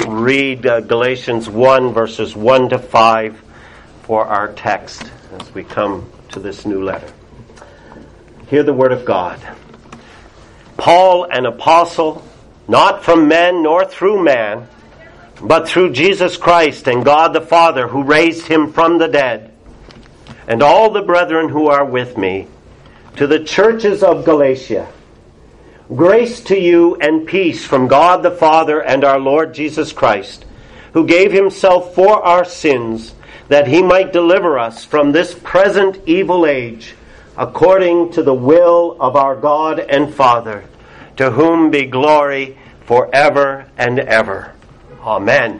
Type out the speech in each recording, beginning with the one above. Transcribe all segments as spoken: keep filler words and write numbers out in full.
read uh, Galatians one, verses one to five for our text as we come to this new letter. Hear the word of God. Paul, an apostle, not from men nor through man, but through Jesus Christ and God the Father, who raised him from the dead, and all the brethren who are with me, to the churches of Galatia. Grace to you and peace from God the Father and our Lord Jesus Christ, who gave himself for our sins, that he might deliver us from this present evil age, according to the will of our God and Father, to whom be glory forever and ever. Amen.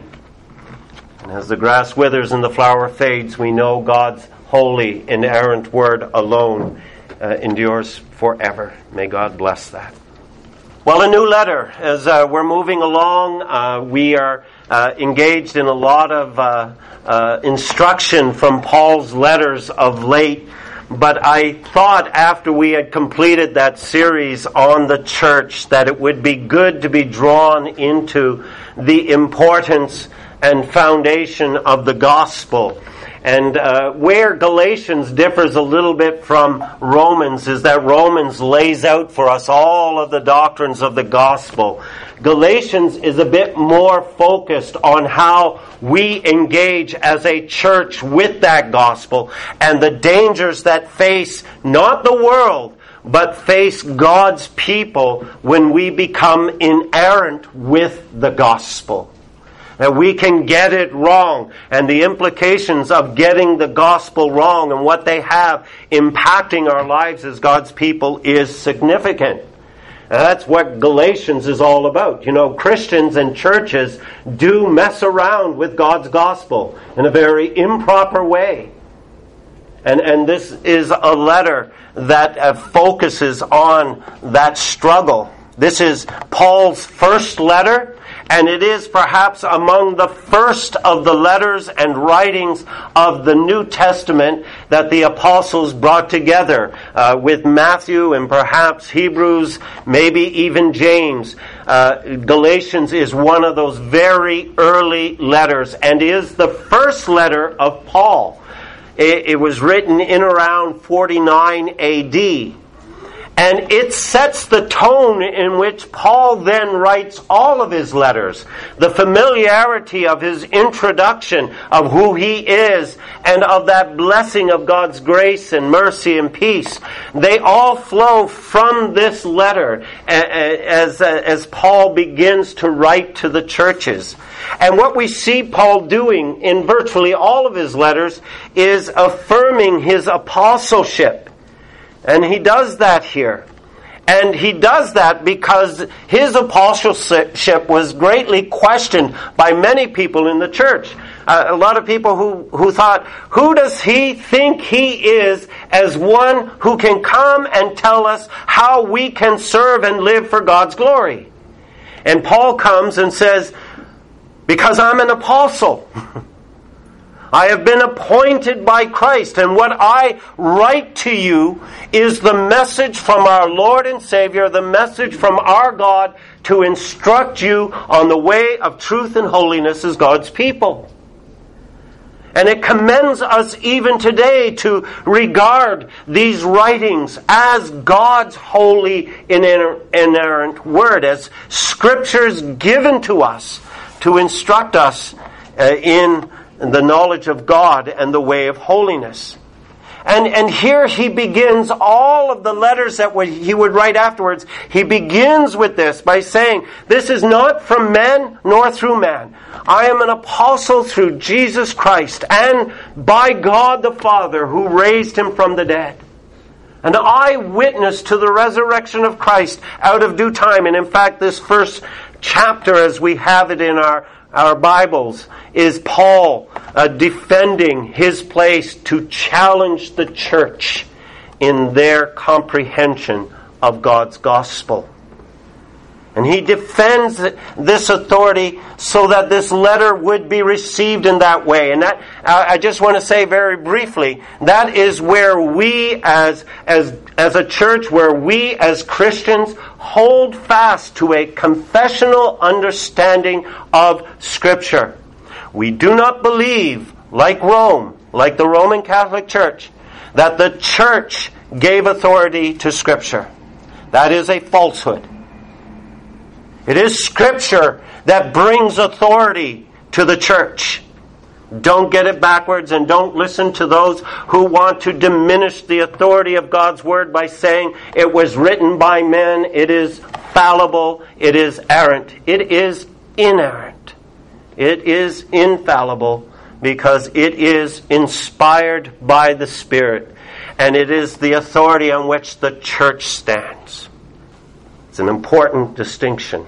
And as the grass withers and the flower fades, we know God's holy, inerrant word alone uh, endures forever. May God bless that. Well, a new letter. As uh, we're moving along, uh, we are uh, engaged in a lot of uh, uh, instruction from Paul's letters of late. But I thought after we had completed that series on the church that it would be good to be drawn into the importance and foundation of the gospel. And uh, where Galatians differs a little bit from Romans is that Romans lays out for us all of the doctrines of the gospel. Galatians is a bit more focused on how we engage as a church with that gospel and the dangers that face not the world, but face God's people when we become inerrant with the gospel. That we can get it wrong, and the implications of getting the gospel wrong and what they have impacting our lives as God's people is significant. And that's what Galatians is all about. You know, Christians and churches do mess around with God's gospel in a very improper way. And, and this is a letter that uh, focuses on that struggle. This is Paul's first letter, and it is perhaps among the first of the letters and writings of the New Testament that the apostles brought together uh, with Matthew and perhaps Hebrews, maybe even James. Uh, Galatians is one of those very early letters and is the first letter of Paul. It, it was written in around forty-nine A D. And it sets the tone in which Paul then writes all of his letters. The familiarity of his introduction of who he is and of that blessing of God's grace and mercy and peace. They all flow from this letter as, as Paul begins to write to the churches. And what we see Paul doing in virtually all of his letters is affirming his apostleship. And he does that here. And he does that because his apostleship was greatly questioned by many people in the church. Uh, a lot of people who, who thought, who does he think he is as one who can come and tell us how we can serve and live for God's glory? And Paul comes and says, because I'm an apostle. I have been appointed by Christ, and what I write to you is the message from our Lord and Savior, the message from our God to instruct you on the way of truth and holiness as God's people. And it commends us even today to regard these writings as God's holy, inerrant word, as scriptures given to us to instruct us uh, in the knowledge of God and the way of holiness. And and here he begins all of the letters that he would write afterwards. He begins with this by saying, this is not from men nor through man. I am an apostle through Jesus Christ and by God the Father who raised him from the dead. An eyewitness to the resurrection of Christ out of due time. And in fact, this first chapter, as we have it in our Our Bibles, is Paul uh, defending his place to challenge the church in their comprehension of God's gospel. And he defends this authority so that this letter would be received in that way. And that, I just want to say very briefly, that is where we as, as, as a church, where we as Christians hold fast to a confessional understanding of Scripture. We do not believe, like Rome, like the Roman Catholic Church, that the church gave authority to Scripture. That is a falsehood. It is Scripture that brings authority to the church. Don't get it backwards, and don't listen to those who want to diminish the authority of God's Word by saying it was written by men, it is fallible, it is errant. It is inerrant. It is infallible because it is inspired by the Spirit, and it is the authority on which the church stands. It's an important distinction.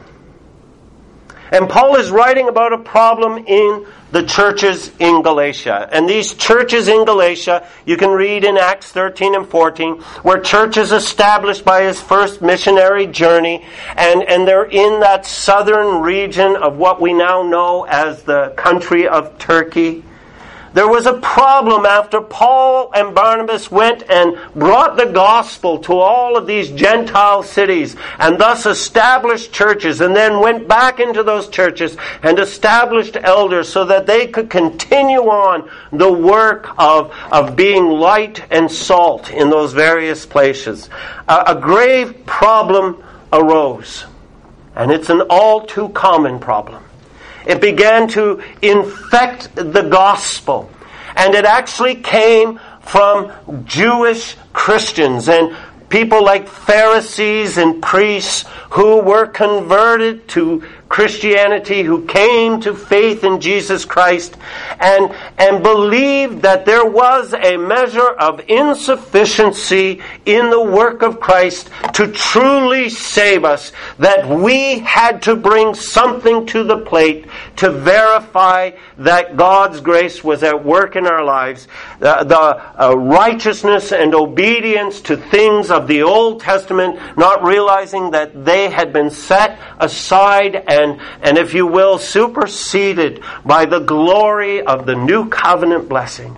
And Paul is writing about a problem in the churches in Galatia. And these churches in Galatia, you can read in Acts thirteen and fourteen, were churches established by his first missionary journey. And, and they're in that southern region of what we now know as the country of Turkey. There was a problem after Paul and Barnabas went and brought the gospel to all of these Gentile cities and thus established churches, and then went back into those churches and established elders so that they could continue on the work of, of being light and salt in those various places. A, a grave problem arose, and it's an all too common problem. It began to infect the gospel. And it actually came from Jewish Christians and people like Pharisees and priests who were converted to Christianity, who came to faith in Jesus Christ and, and believed that there was a measure of insufficiency in the work of Christ to truly save us, that we had to bring something to the plate to verify that God's grace was at work in our lives. The, the uh, righteousness and obedience to things of the Old Testament, not realizing that they had been set aside and And, and if you will, superseded by the glory of the new covenant blessing.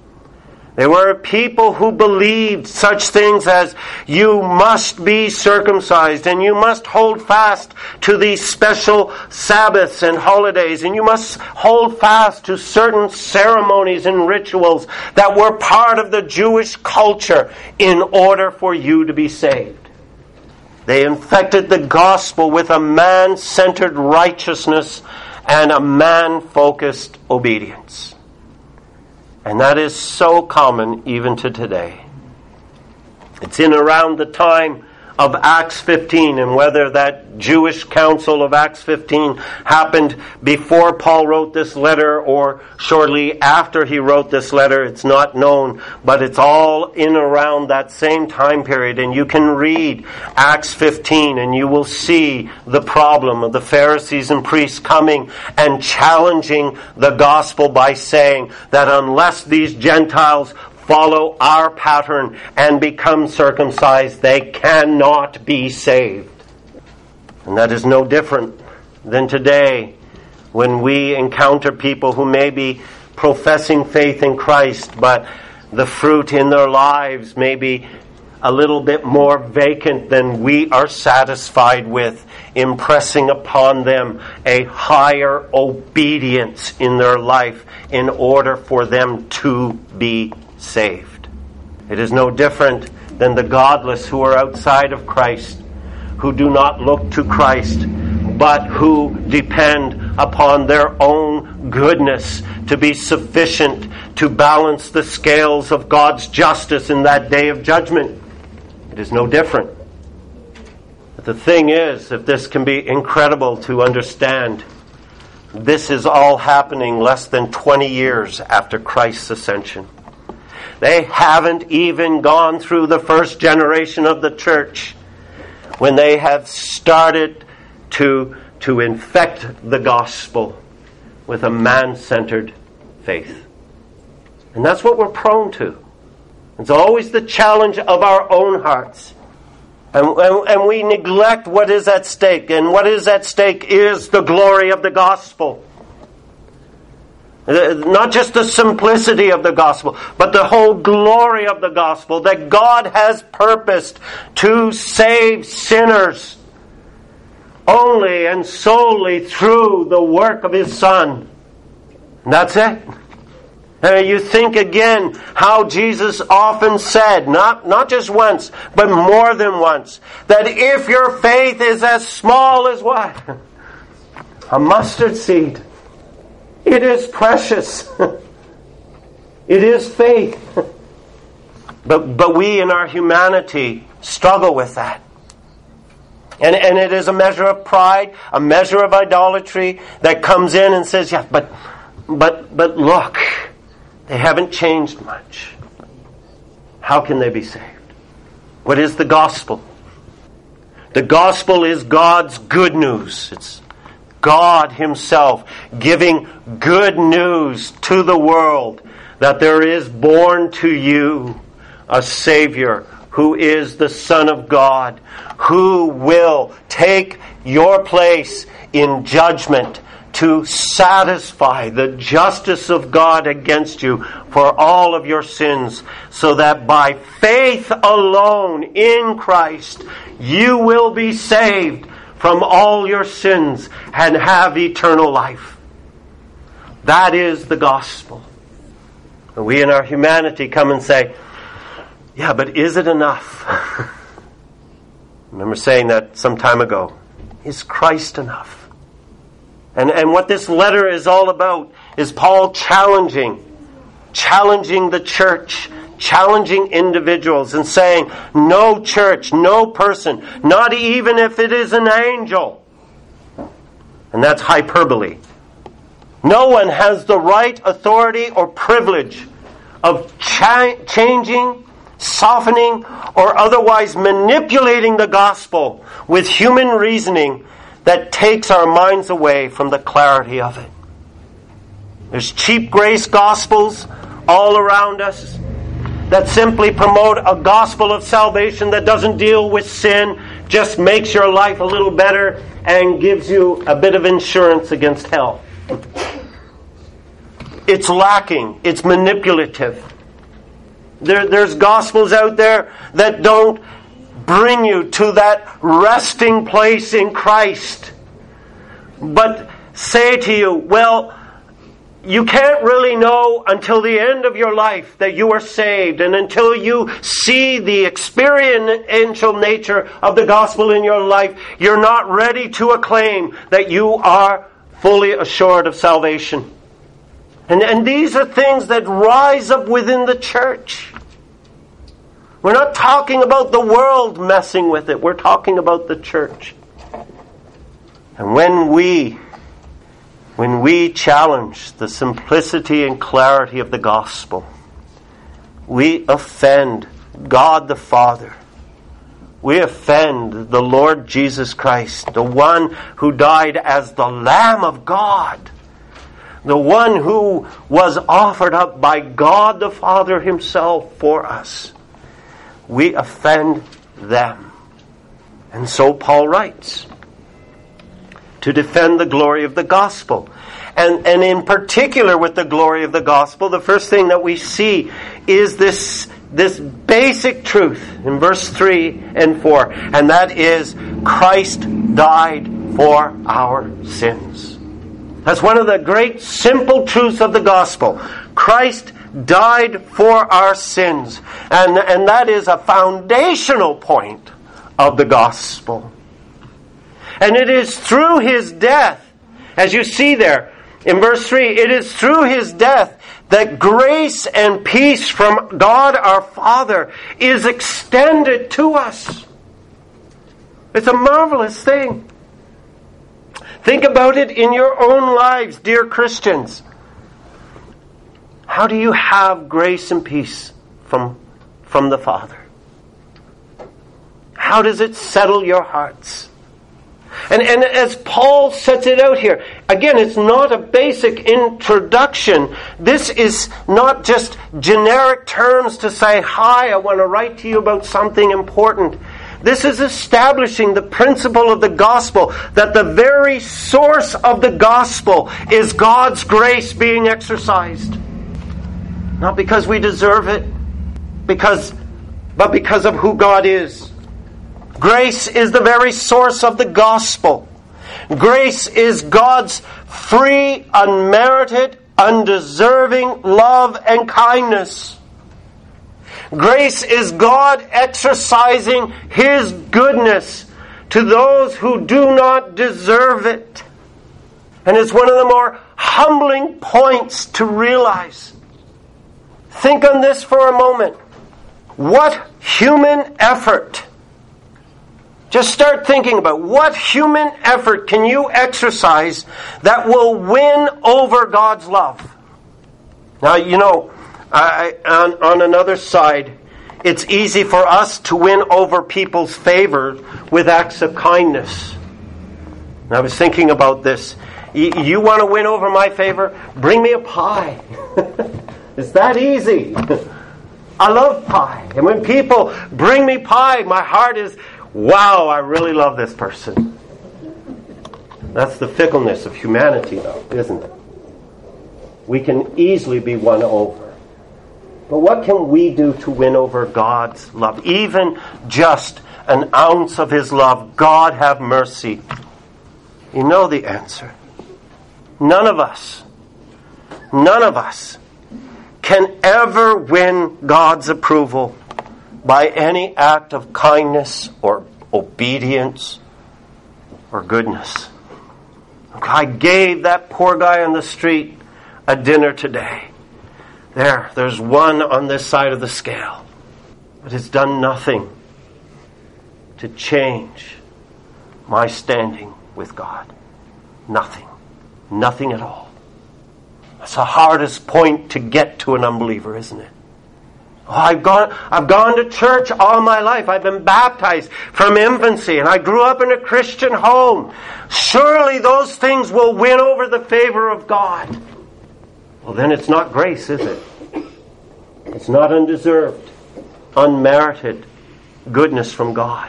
There were people who believed such things as you must be circumcised and you must hold fast to these special Sabbaths and holidays and you must hold fast to certain ceremonies and rituals that were part of the Jewish culture in order for you to be saved. They infected the gospel with a man-centered righteousness and a man-focused obedience. And that is so common even to today. It's in around the time of Acts fifteen, and whether that Jewish council of Acts fifteen happened before Paul wrote this letter or shortly after he wrote this letter, it's not known, but it's all in around that same time period. And you can read Acts fifteen and you will see the problem of the Pharisees and priests coming and challenging the gospel by saying that unless these Gentiles follow our pattern and become circumcised, they cannot be saved. And that is no different than today when we encounter people who may be professing faith in Christ, but the fruit in their lives may be a little bit more vacant than we are satisfied with, impressing upon them a higher obedience in their life in order for them to be saved. It is no different than the godless who are outside of Christ, who do not look to Christ, but who depend upon their own goodness to be sufficient to balance the scales of God's justice in that day of judgment. It is no different. But the thing is, if this can be incredible to understand, this is all happening less than twenty years after Christ's ascension. They haven't even gone through the first generation of the church when they have started to, to infect the gospel with a man-centered faith. And that's what we're prone to. It's always the challenge of our own hearts. And, and, and we neglect what is at stake. And what is at stake is the glory of the gospel. Not just the simplicity of the gospel, but the whole glory of the gospel, that God has purposed to save sinners only and solely through the work of His Son. And that's it. Uh, you think again how Jesus often said, not, not just once, but more than once, that if your faith is as small as what? A mustard seed. It is precious. It is faith. But, but we in our humanity struggle with that. And, and it is a measure of pride, a measure of idolatry that comes in and says, yeah, but, but, but look, they haven't changed much. How can they be saved? What is the gospel? The gospel is God's good news. It's God Himself giving good news to the world that there is born to you a Savior who is the Son of God, who will take your place in judgment to satisfy the justice of God against you for all of your sins, so that by faith alone in Christ you will be saved from all your sins and have eternal life. That is the gospel. And we in our humanity come and say, yeah, but is it enough? I remember saying that some time ago. Is Christ enough? And, and what this letter is all about is Paul challenging, challenging the church, challenging individuals and saying, no church, no person, not even if it is an angel. And that's hyperbole. No one has the right, authority, or privilege of cha- changing, softening, or otherwise manipulating the gospel with human reasoning that takes our minds away from the clarity of it. There's cheap grace gospels all around us that simply promote a gospel of salvation that doesn't deal with sin, just makes your life a little better and gives you a bit of insurance against hell. It's lacking. It's manipulative. There, there's gospels out there that don't bring you to that resting place in Christ, but say to you, well, you can't really know until the end of your life that you are saved, and until you see the experiential nature of the gospel in your life, you're not ready to acclaim that you are fully assured of salvation. And, and these are things that rise up within the church. We're not talking about the world messing with it. We're talking about the church. And when we When we challenge the simplicity and clarity of the gospel, we offend God the Father. We offend the Lord Jesus Christ, the one who died as the Lamb of God, the one who was offered up by God the Father Himself for us. We offend them. And so Paul writes, to defend the glory of the gospel. And, and in particular with the glory of the gospel, the first thing that we see is this, this basic truth in verse three and four. And that is, Christ died for our sins. That's one of the great simple truths of the gospel. Christ died for our sins. And, and that is a foundational point of the gospel. And it is through His death, as you see there in verse three, it is through His death that grace and peace from God our Father is extended to us. It's a marvelous thing. Think about it in your own lives, dear Christians. How do you have grace and peace from, from the Father? How does it settle your hearts? And, and as Paul sets it out here, again, it's not a basic introduction. This is not just generic terms to say, hi, I want to write to you about something important. This is establishing the principle of the gospel, that the very source of the gospel is God's grace being exercised. Not because we deserve it, because, but because of who God is. Grace is the very source of the gospel. Grace is God's free, unmerited, undeserving love and kindness. Grace is God exercising His goodness to those who do not deserve it. And it's one of the more humbling points to realize. Think on this for a moment. What human effort, just start thinking about what human effort can you exercise that will win over God's love? Now, you know, I, on, on another side, it's easy for us to win over people's favor with acts of kindness. And I was thinking about this. You, you want to win over my favor? Bring me a pie. It's that easy. I love pie. And when people bring me pie, my heart is, wow, I really love this person. That's the fickleness of humanity, though, isn't it? We can easily be won over. But what can we do to win over God's love? Even just an ounce of His love. God have mercy. You know the answer. None of us, none of us can ever win God's approval by any act of kindness or obedience or goodness. I gave that poor guy on the street a dinner today. There, there's one on this side of the scale. But it's done nothing to change my standing with God. Nothing. Nothing at all. That's the hardest point to get to an unbeliever, isn't it? Oh, I've gone, I've gone to church all my life. I've been baptized from infancy, and I grew up in a Christian home. Surely those things will win over the favor of God. Well, then it's not grace, is it? It's not undeserved, unmerited goodness from God.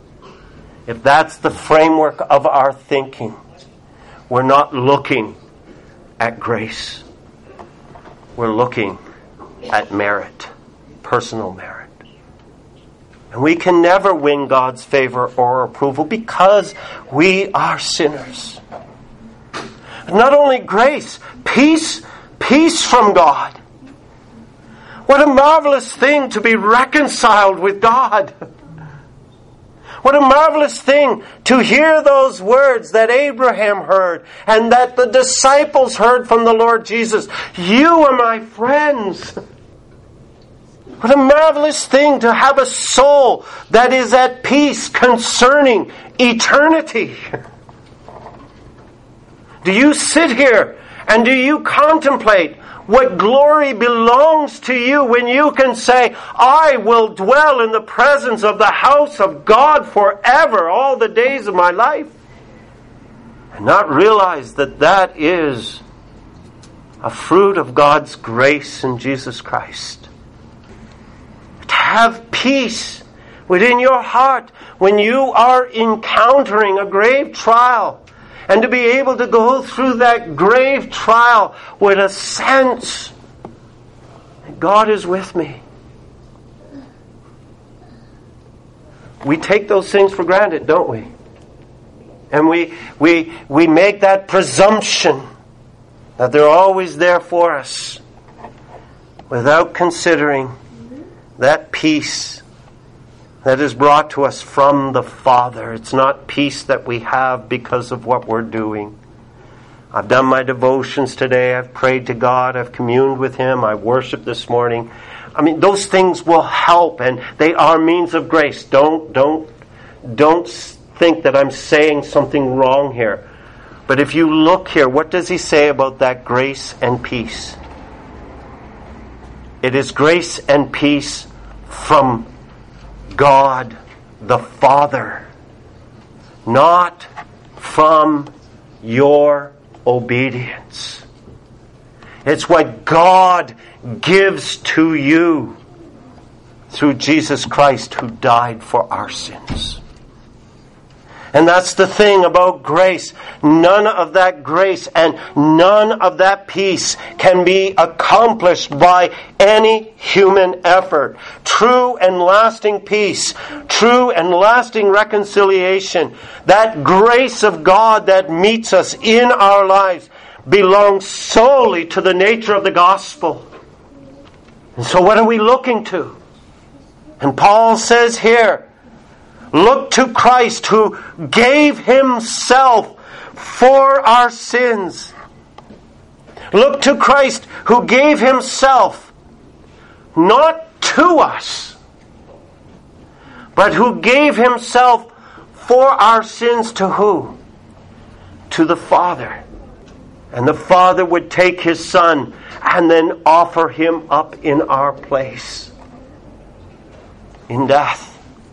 If that's the framework of our thinking, we're not looking at grace. We're looking at merit, personal merit. And we can never win God's favor or approval because we are sinners. Not only grace, peace, peace from God. What a marvelous thing to be reconciled with God. What a marvelous thing to hear those words that Abraham heard and that the disciples heard from the Lord Jesus. You are my friends. What a marvelous thing to have a soul that is at peace concerning eternity. Do you sit here and do you contemplate what glory belongs to you when you can say, I will dwell in the presence of the house of God forever, all the days of my life? And not realize that that is a fruit of God's grace in Jesus Christ. To have peace within your heart when you are encountering a grave trial, and to be able to go through that grave trial with a sense that God is with me. We take those things for granted, don't we? And we we we make that presumption that they're always there for us without considering that peace that is brought to us from the Father. It's not peace that we have because of what we're doing. I've done my devotions today. I've prayed to God. I've communed with Him. I worshiped this morning. I mean, those things will help, and they are means of grace. Don't, don't, don't think that I'm saying something wrong here. But if you look here, what does He say about that grace and peace? It is grace and peace from God the Father, not from your obedience. It's what God gives to you. through Jesus Christ who died for our sins. And that's the thing about grace. None of that grace and none of that peace can be accomplished by any human effort. True and lasting peace, true and lasting reconciliation, that grace of God that meets us in our lives belongs solely to the nature of the gospel. And so what are we looking to? And Paul says here, look to Christ who gave himself for our sins. Look to Christ who gave himself not to us, but who gave himself for our sins to who? To the Father. And the Father would take his Son and then offer him up in our place in death.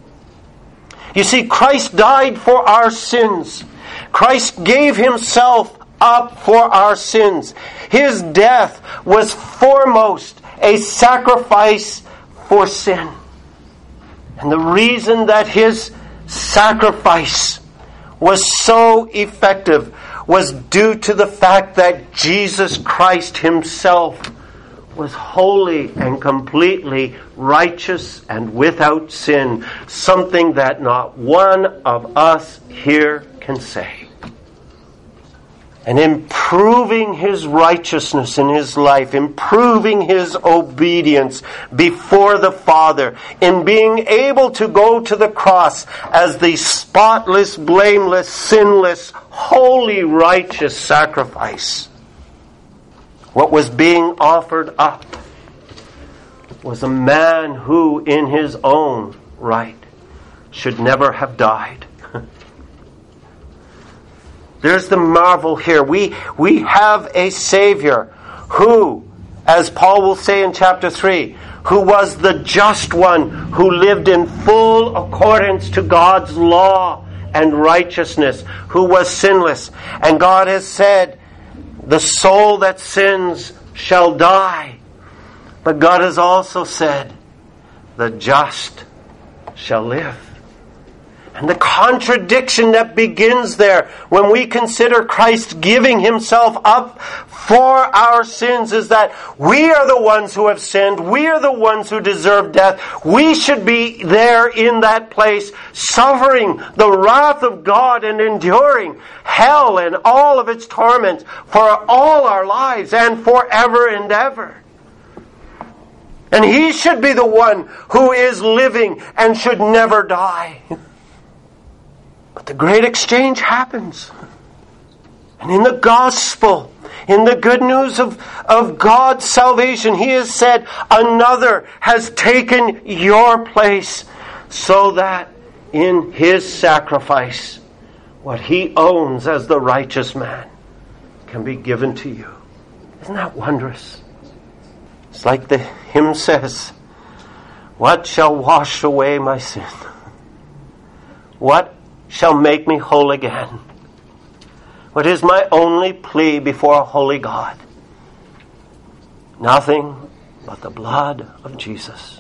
You see, Christ died for our sins. Christ gave himself up for our sins. His death was foremost a sacrifice for sin. And the reason that his sacrifice was so effective was due to the fact that Jesus Christ himself was wholly and completely righteous and without sin, something that not one of us here can say. And improving his righteousness in his life, improving his obedience before the Father, in being able to go to the cross as the spotless, blameless, sinless, holy, righteous sacrifice. What was being offered up was a man who, in his own right, should never have died. There's the marvel here. We, we have a Savior who, as Paul will say in chapter three, who was the just one, who lived in full accordance to God's law and righteousness, who was sinless. And God has said, the soul that sins shall die. But God has also said, the just shall live. And the contradiction that begins there when we consider Christ giving himself up for our sins is that we are the ones who have sinned. We are the ones who deserve death. We should be there in that place, suffering the wrath of God and enduring hell and all of its torments for all our lives and forever and ever. And he should be the one who is living and should never die. But the great exchange happens. And in the gospel, in the good news of, of God's salvation, he has said, another has taken your place, so that in his sacrifice, what he owns as the righteous man can be given to you. Isn't that wondrous? It's like the hymn says, what shall wash away my sin? What shall make me whole again? What is my only plea before a holy God? Nothing but the blood of Jesus.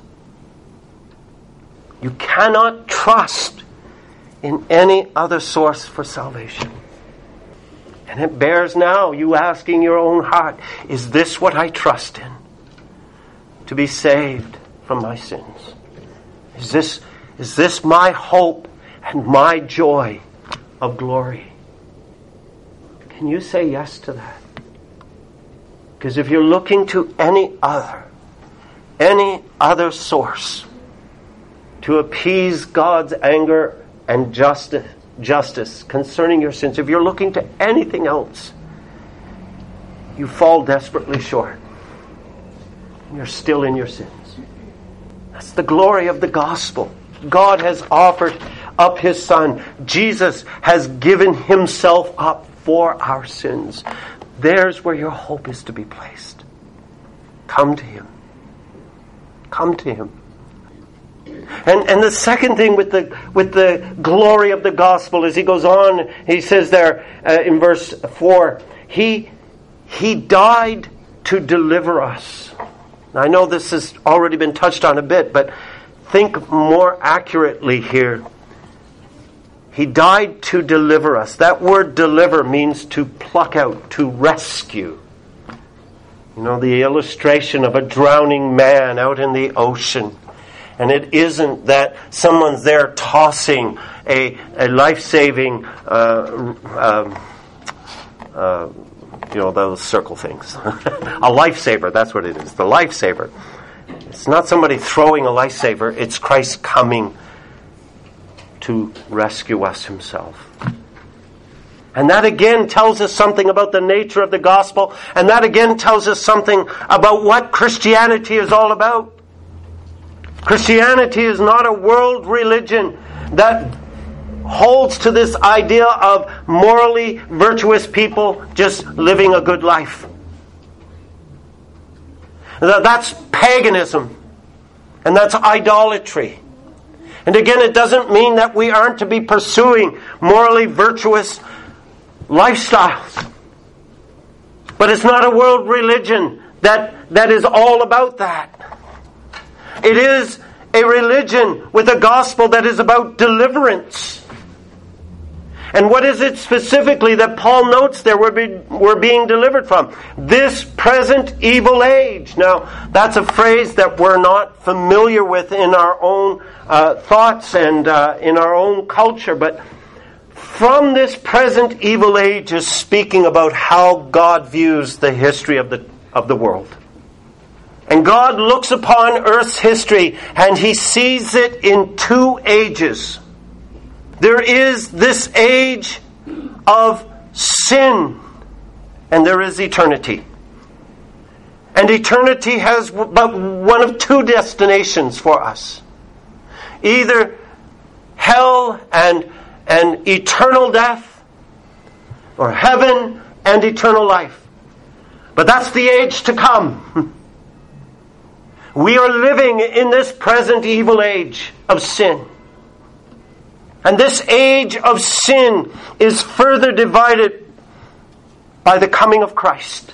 You cannot trust in any other source for salvation. And it bears now you asking your own heart, is this what I trust in to be saved from my sins? Is this, is this my hope and my joy of glory? Can you say yes to that? Because if you're looking to any other, any other source to appease God's anger and justice, justice concerning your sins, if you're looking to anything else, you fall desperately short. You're still in your sins. That's the glory of the gospel. God has offered up his Son. Jesus has given himself up for our sins. There's where your hope is to be placed. Come to him. Come to him. And and the second thing with the with the glory of the gospel, as he goes on, he says there uh, in verse four, he he died to deliver us. Now, I know this has already been touched on a bit, but think more accurately here. He died to deliver us. That word deliver means to pluck out, to rescue. You know, the illustration of a drowning man out in the ocean. And it isn't that someone's there tossing a, a life-saving, uh, uh, uh, you know, those circle things. A lifesaver, that's what it is, the lifesaver. It's not somebody throwing a lifesaver, it's Christ coming to rescue us himself. And that again tells us something about the nature of the gospel, and that again tells us something about what Christianity is all about. Christianity is not a world religion that holds to this idea of morally virtuous people just living a good life. That's paganism, and that's idolatry. And again, it doesn't mean that we aren't to be pursuing morally virtuous lifestyles. But it's not a world religion that, that is all about that. It is a religion with a gospel that is about deliverance. And what is it specifically that Paul notes there we're, be, we're being delivered from? This present evil age. Now, that's a phrase that we're not familiar with in our own uh, thoughts and uh, in our own culture. But from this present evil age is speaking about how God views the history of the of the world. And God looks upon Earth's history and He sees it in two ages. There is this age of sin, and there is eternity. And eternity has but one of two destinations for us. Either hell and, and eternal death, or heaven and eternal life. But that's the age to come. We are living in this present evil age of sin. And this age of sin is further divided by the coming of Christ.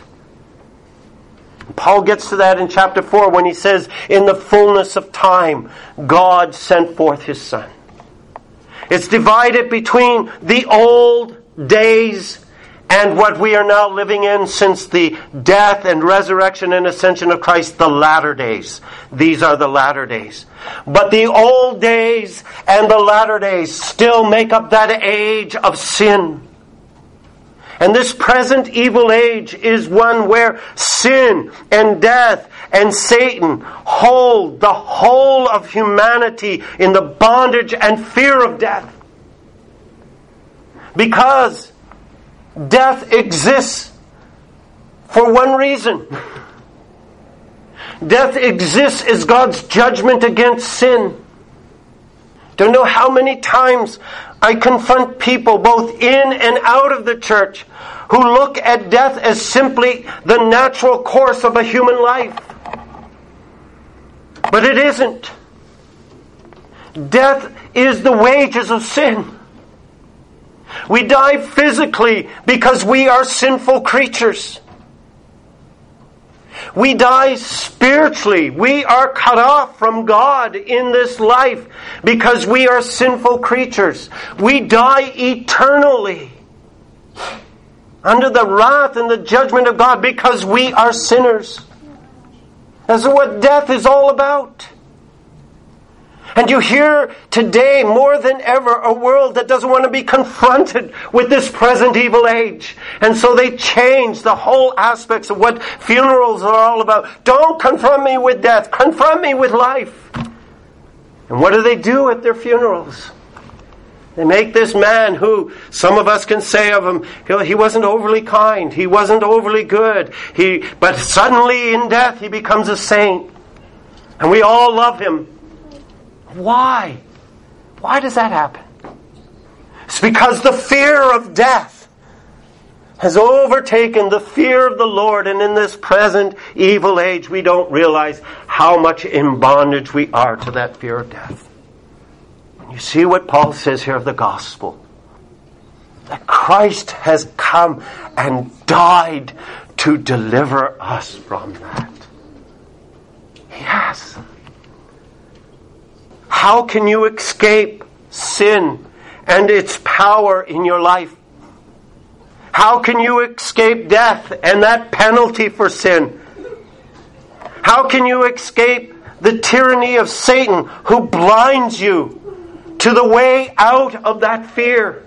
Paul gets to that in chapter four when he says, in the fullness of time, God sent forth His Son. It's divided between the old days and what we are now living in since the death and resurrection and ascension of Christ, the latter days. These are the latter days. But the old days and the latter days still make up that age of sin. And this present evil age is one where sin and death and Satan hold the whole of humanity in the bondage and fear of death. Because death exists for one reason. Death exists as God's judgment against sin. Don't know how many times I confront people both in and out of the church who look at death as simply the natural course of a human life. But it isn't. Death is the wages of sin. We die physically because we are sinful creatures. We die spiritually. We are cut off from God in this life because we are sinful creatures. We die eternally under the wrath and the judgment of God because we are sinners. That's what death is all about. And you hear today more than ever a world that doesn't want to be confronted with this present evil age. And so they change the whole aspects of what funerals are all about. Don't confront me with death. Confront me with life. And what do they do at their funerals? They make this man who some of us can say of him, he wasn't overly kind. He wasn't overly good. He, but suddenly in death he becomes a saint. And we all love him. Why? Why does that happen? It's because the fear of death has overtaken the fear of the Lord, and in this present evil age we don't realize how much in bondage we are to that fear of death. And you see what Paul says here of the gospel. That Christ has come and died to deliver us from that. He has. How can you escape sin and its power in your life? How can you escape death and that penalty for sin? How can you escape the tyranny of Satan who blinds you to the way out of that fear?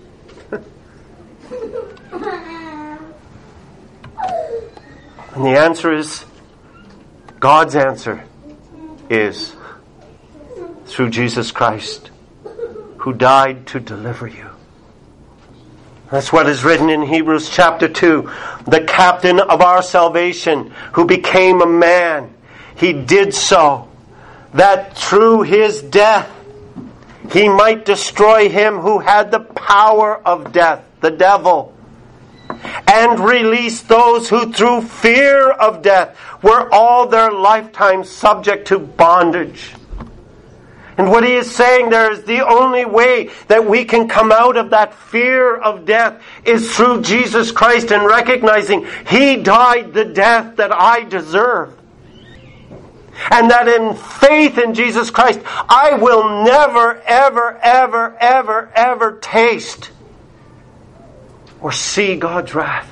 And the answer is, God's answer is through Jesus Christ, who died to deliver you. That's what is written in Hebrews chapter two. The captain of our salvation, who became a man, he did so that through his death he might destroy him who had the power of death, the devil, and release those who through fear of death were all their lifetime subject to bondage. And what he is saying there is the only way that we can come out of that fear of death is through Jesus Christ and recognizing He died the death that I deserve. And that in faith in Jesus Christ, I will never, ever, ever, ever, ever taste or see God's wrath.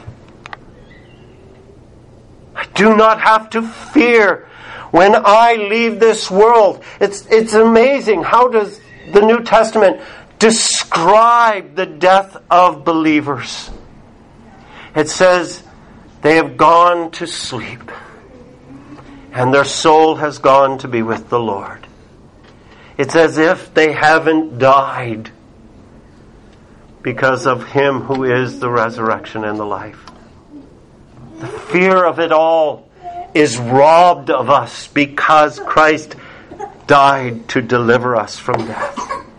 I do not have to fear when I leave this world. It's, it's amazing. How does the New Testament describe the death of believers? It says, they have gone to sleep, and their soul has gone to be with the Lord. It's as if they haven't died because of Him who is the resurrection and the life. The fear of it all is robbed of us because Christ died to deliver us from death.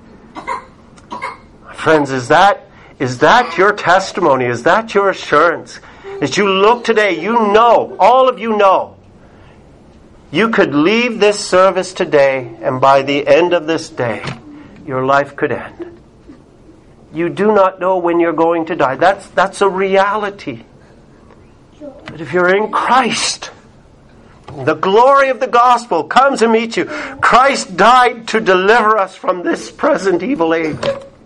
Friends, is that, is that your testimony? Is that your assurance? As you look today, you know, all of you know, you could leave this service today, and by the end of this day, your life could end. You do not know when you're going to die. That's, that's a reality. But if you're in Christ, the glory of the gospel comes to meet you. Christ died to deliver us from this present evil age.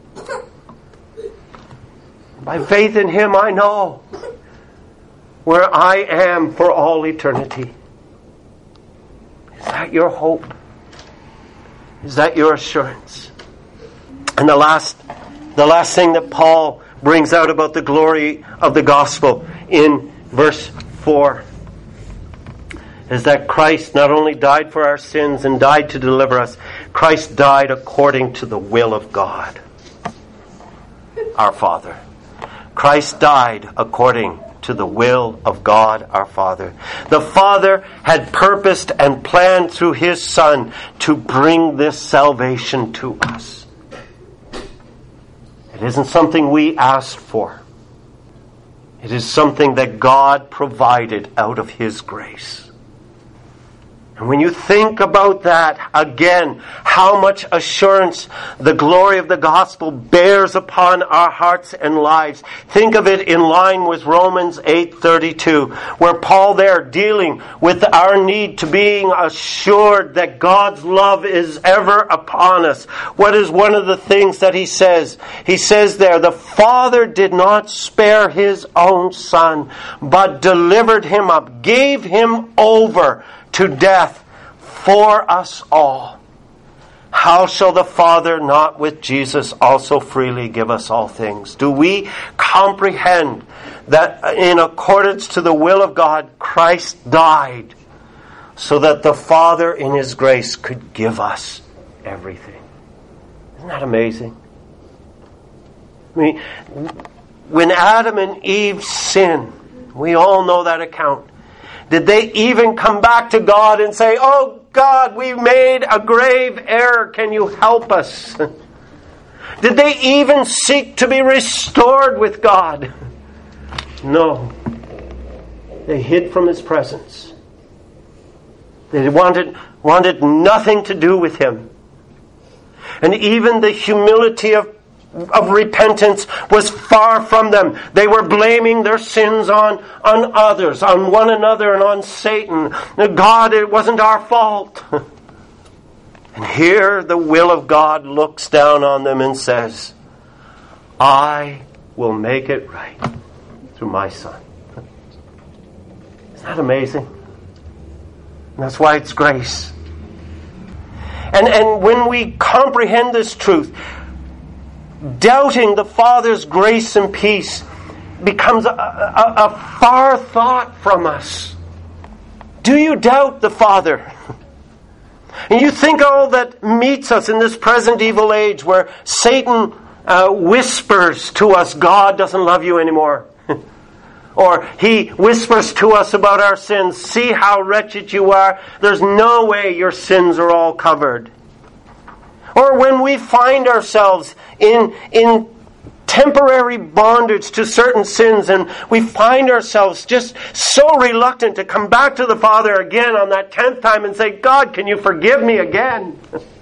By faith in Him, I know where I am for all eternity. Is that your hope? Is that your assurance? And the last, the last thing that Paul brings out about the glory of the gospel in verse four is that Christ not only died for our sins and died to deliver us, Christ died according to the will of God, our Father. Christ died according to the will of God, our Father. The Father had purposed and planned through His Son to bring this salvation to us. It isn't something we asked for. It is something that God provided out of His grace. And when you think about that, again, how much assurance the glory of the gospel bears upon our hearts and lives. Think of it in line with Romans eight thirty-two, where Paul there dealing with our need to being assured that God's love is ever upon us. What is one of the things that he says? He says there, the Father did not spare His own Son, but delivered Him up, gave Him over to death for us all. How shall the Father not with Jesus also freely give us all things? Do we comprehend that in accordance to the will of God, Christ died so that the Father in His grace could give us everything? Isn't that amazing? I mean, when Adam and Eve sinned, we all know that account. Did they even come back to God and say, oh God, we made a grave error, can you help us? Did they even seek to be restored with God? No. They hid from His presence. They wanted, wanted nothing to do with Him. And even the humility of of repentance was far from them. They were blaming their sins on, on others, on one another and on Satan. God, it wasn't our fault. And And here the will of God looks down on them and says, I will make it right through my Son. Isn't that amazing? And that's why it's grace. And, and when we comprehend this truth, doubting the Father's grace and peace becomes a, a, a far thought from us. Do you doubt the Father? And you think all that meets us in this present evil age where Satan uh, whispers to us, God doesn't love you anymore. Or he whispers to us about our sins. See how wretched you are. There's no way your sins are all covered. Or when we find ourselves in, in temporary bondage to certain sins and we find ourselves just so reluctant to come back to the Father again on that tenth time and say, God, can you forgive me again?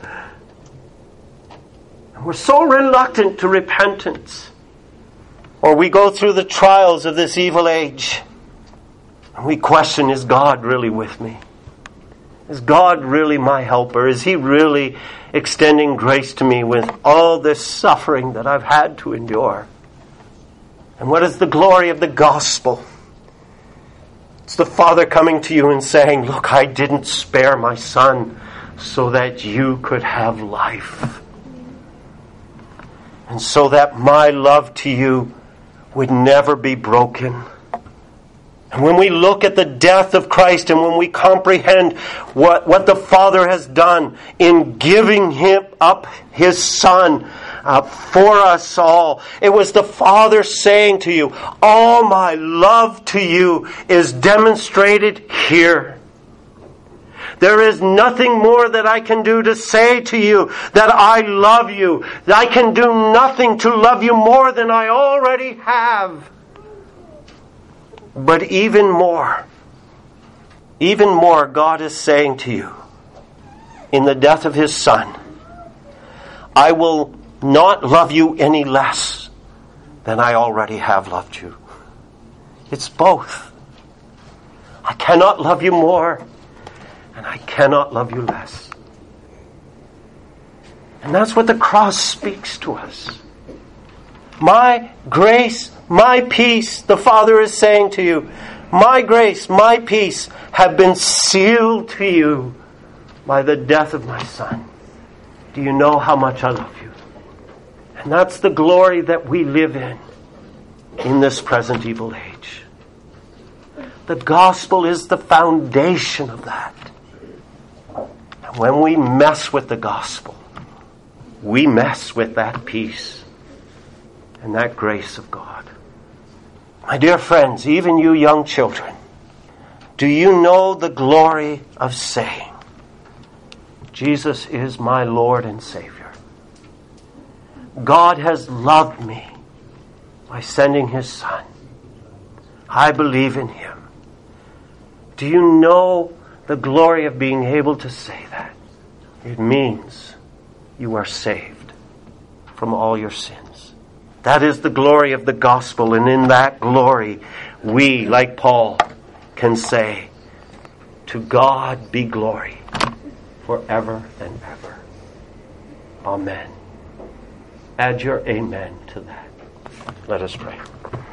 And we're so reluctant to repentance. Or we go through the trials of this evil age and we question, is God really with me? Is God really my helper? Is He really extending grace to me with all this suffering that I've had to endure? And what is the glory of the gospel? It's the Father coming to you and saying, look, I didn't spare my Son so that you could have life. And so that my love to you would never be broken. And when we look at the death of Christ and when we comprehend what, what the Father has done in giving Him up His Son uh, for us all, it was the Father saying to you, all my love to you is demonstrated here. There is nothing more that I can do to say to you that I love you. I can do nothing to love you more than I already have. But even more, even more, God is saying to you, in the death of His Son, I will not love you any less than I already have loved you. It's both. I cannot love you more, and I cannot love you less. And that's what the cross speaks to us. My grace, my peace, the Father is saying to you, my grace, my peace have been sealed to you by the death of my Son. Do you know how much I love you? And that's the glory that we live in, in this present evil age. The gospel is the foundation of that. And when we mess with the gospel, we mess with that peace and that grace of God. My dear friends, even you young children, do you know the glory of saying, Jesus is my Lord and Savior? God has loved me by sending His Son. I believe in Him. Do you know the glory of being able to say that? It means you are saved from all your sins. That is the glory of the gospel, and in that glory, we, like Paul, can say, to God be glory forever and ever. Amen. Add your amen to that. Let us pray.